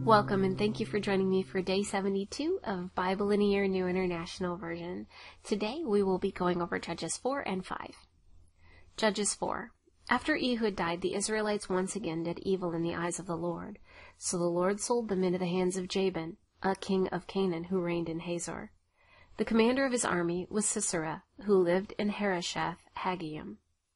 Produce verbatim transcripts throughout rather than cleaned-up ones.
Welcome and thank you for joining me for day seventy-two of Bible in a Year New International Version. Today we will be going over Judges four and five. Judges four. After Ehud died, the Israelites once again did evil in the eyes of the Lord. So the Lord sold them into the hands of Jabin, a king of Canaan who reigned in Hazor. The commander of his army was Sisera, who lived in Harosheth Haggayim.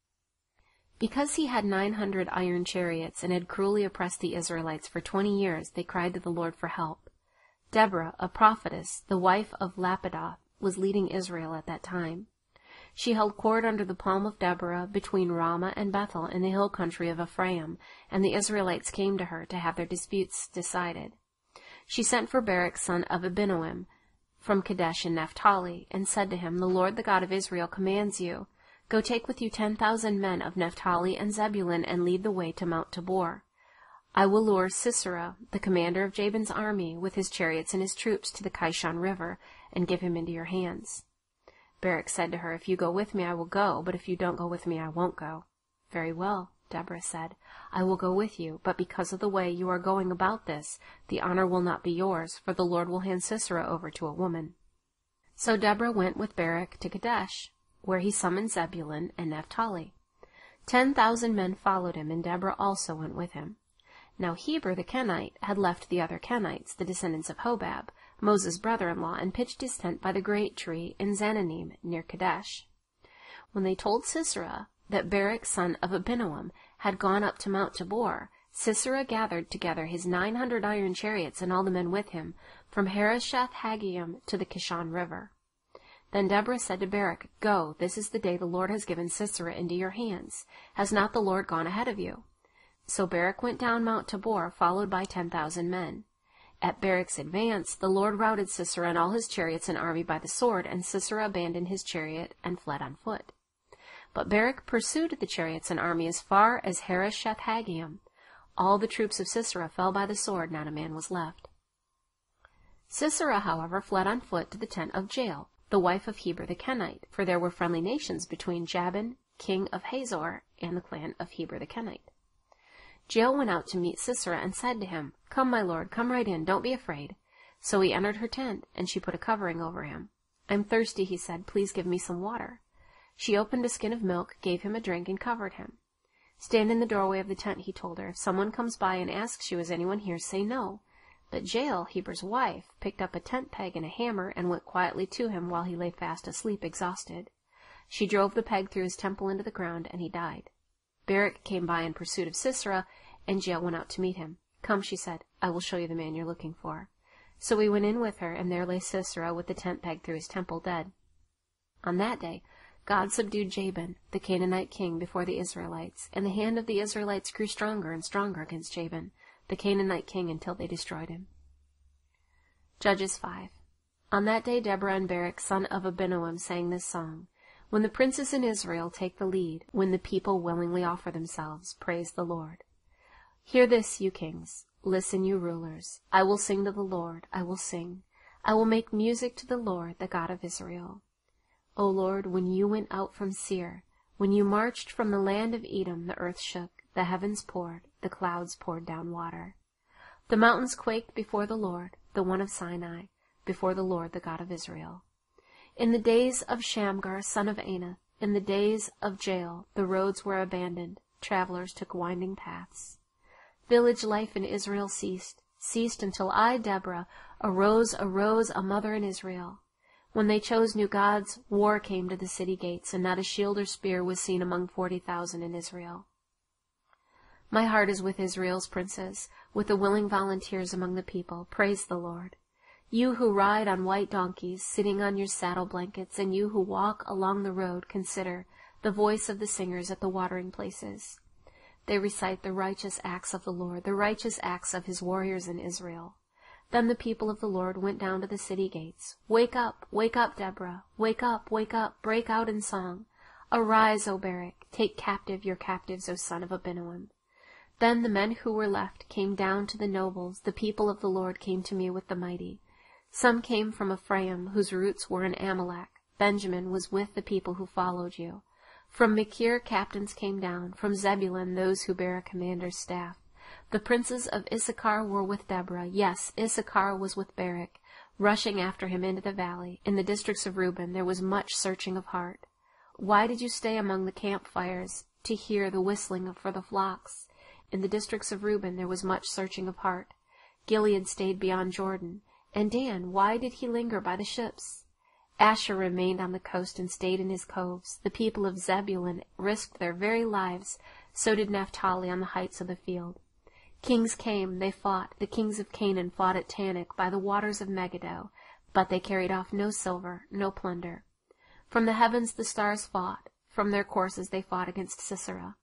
Because he had nine hundred iron chariots and had cruelly oppressed the Israelites for twenty years, they cried to the Lord for help. Deborah, a prophetess, the wife of Lapidoth, was leading Israel at that time. She held court under the palm of Deborah between Ramah and Bethel in the hill country of Ephraim, and the Israelites came to her to have their disputes decided. She sent for Barak son of Abinoam from Kadesh in Naphtali, and said to him, "The Lord, the God of Israel, commands you, go take with you ten thousand men of Naphtali and Zebulun, and lead the way to Mount Tabor. I will lure Sisera, the commander of Jabin's army, with his chariots and his troops to the Kishon River, and give him into your hands." Barak said to her, "If you go with me, I will go, but if you don't go with me, I won't go." "Very well," Deborah said, "I will go with you, but because of the way you are going about this, the honor will not be yours, for the Lord will hand Sisera over to a woman." So Deborah went with Barak to Kadesh, where he summoned Zebulun and Naphtali. Ten thousand men followed him, and Deborah also went with him. Now Heber the Kenite had left the other Kenites, the descendants of Hobab, Moses' brother-in-law, and pitched his tent by the great tree in Zananim, near Kadesh. When they told Sisera that Barak son of Abinoam had gone up to Mount Tabor, Sisera gathered together his nine hundred iron chariots and all the men with him, from Harosheth Haggayim to the Kishon River. Then Deborah said to Barak, "Go, this is the day the Lord has given Sisera into your hands. Has not the Lord gone ahead of you?" So Barak went down Mount Tabor, followed by ten thousand men. At Barak's advance, the Lord routed Sisera and all his chariots and army by the sword, and Sisera abandoned his chariot and fled on foot. But Barak pursued the chariots and army as far as Harosheth Haggayim. All the troops of Sisera fell by the sword, not a man was left. Sisera, however, fled on foot to the tent of Jael, the wife of Heber the Kenite, for there were friendly nations between Jabin, king of Hazor, and the clan of Heber the Kenite. Jael went out to meet Sisera and said to him, "Come, my lord, come right in, don't be afraid." So he entered her tent, and she put a covering over him. "I'm thirsty," he said, "please give me some water." She opened a skin of milk, gave him a drink, and covered him. "Stand in the doorway of the tent," he told her. "If someone comes by and asks you, 'Is anyone here?' say no." But Jael, Heber's wife, picked up a tent peg and a hammer and went quietly to him while he lay fast asleep, exhausted. She drove the peg through his temple into the ground, and he died. Barak came by in pursuit of Sisera, and Jael went out to meet him. "Come," she said, "I will show you the man you're looking for." So he went in with her, and there lay Sisera with the tent peg through his temple, dead. On that day God subdued Jabin, the Canaanite king, before the Israelites, and the hand of the Israelites grew stronger and stronger against Jabin, the Canaanite king, until they destroyed him. Judges five. On that day Deborah and Barak son of Abinoam sang this song: "When the princes in Israel take the lead, when the people willingly offer themselves, praise the Lord. Hear this, you kings, listen, you rulers. I will sing to the Lord, I will sing. I will make music to the Lord, the God of Israel. O Lord, when you went out from Seir, when you marched from the land of Edom, the earth shook, the heavens poured, the clouds poured down water. The mountains quaked before the Lord, the one of Sinai, before the Lord, the God of Israel. In the days of Shamgar, son of Anath, in the days of Jael, the roads were abandoned, travelers took winding paths. Village life in Israel ceased, ceased until I, Deborah, arose, arose, a mother in Israel. When they chose new gods, war came to the city gates, and not a shield or spear was seen among forty thousand in Israel. My heart is with Israel's princes, with the willing volunteers among the people. Praise the Lord. You who ride on white donkeys, sitting on your saddle blankets, and you who walk along the road, consider the voice of the singers at the watering places. They recite the righteous acts of the Lord, the righteous acts of his warriors in Israel. Then the people of the Lord went down to the city gates. Wake up, wake up, Deborah. Wake up, wake up, break out in song. Arise, O Barak, take captive your captives, O son of Abinoam. Then the men who were left came down to the nobles. The people of the Lord came to me with the mighty. Some came from Ephraim, whose roots were in Amalek. Benjamin was with the people who followed you. From Machir captains came down, from Zebulun those who bear a commander's staff. The princes of Issachar were with Deborah. Yes, Issachar was with Barak, rushing after him into the valley. In the districts of Reuben there was much searching of heart. Why did you stay among the campfires to hear the whistling for the flocks? In the districts of Reuben there was much searching of heart. Gilead stayed beyond Jordan. And Dan, why did he linger by the ships? Asher remained on the coast and stayed in his coves. The people of Zebulun risked their very lives. So did Naphtali on the heights of the field. Kings came, they fought. The kings of Canaan fought at Tanakh by the waters of Megiddo, but they carried off no silver, no plunder. From the heavens the stars fought. From their courses they fought against Sisera.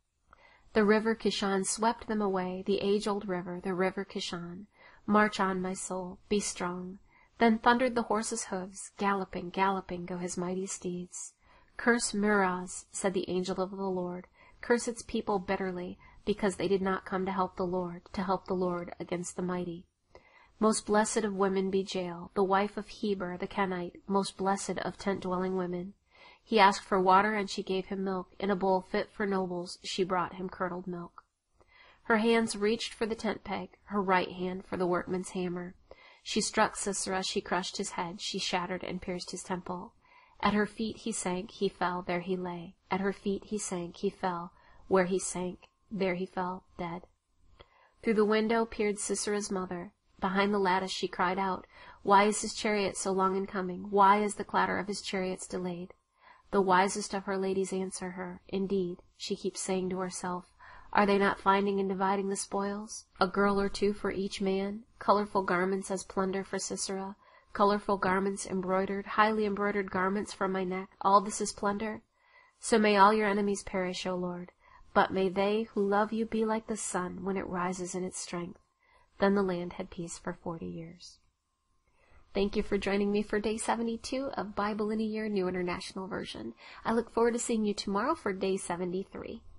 The river Kishon swept them away, the age-old river, the river Kishon. March on, my soul, be strong. Then thundered the horse's hoofs, galloping, galloping go his mighty steeds. Curse Meroz, said the angel of the Lord. Curse its people bitterly, because they did not come to help the Lord, to help the Lord against the mighty. Most blessed of women be Jael, the wife of Heber the Kenite, most blessed of tent-dwelling women. He asked for water, and she gave him milk. In a bowl fit for nobles she brought him curdled milk. Her hands reached for the tent peg, her right hand for the workman's hammer. She struck Sisera, she crushed his head, she shattered and pierced his temple. At her feet he sank, he fell, there he lay. At her feet he sank, he fell, where he sank, there he fell, dead. Through the window peered Sisera's mother. Behind the lattice she cried out, Why is his chariot so long in coming? Why is the clatter of his chariots delayed? The wisest of her ladies answer her. Indeed, she keeps saying to herself, Are they not finding and dividing the spoils? A girl or two for each man, colorful garments as plunder for Sisera, colorful garments embroidered, highly embroidered garments from my neck. All this is plunder? So may all your enemies perish, O Lord. But may they who love you be like the sun when it rises in its strength. Then the land had peace for forty years. Thank you for joining me for day seventy-two of Bible in a Year, New International Version. I look forward to seeing you tomorrow for day seventy-three.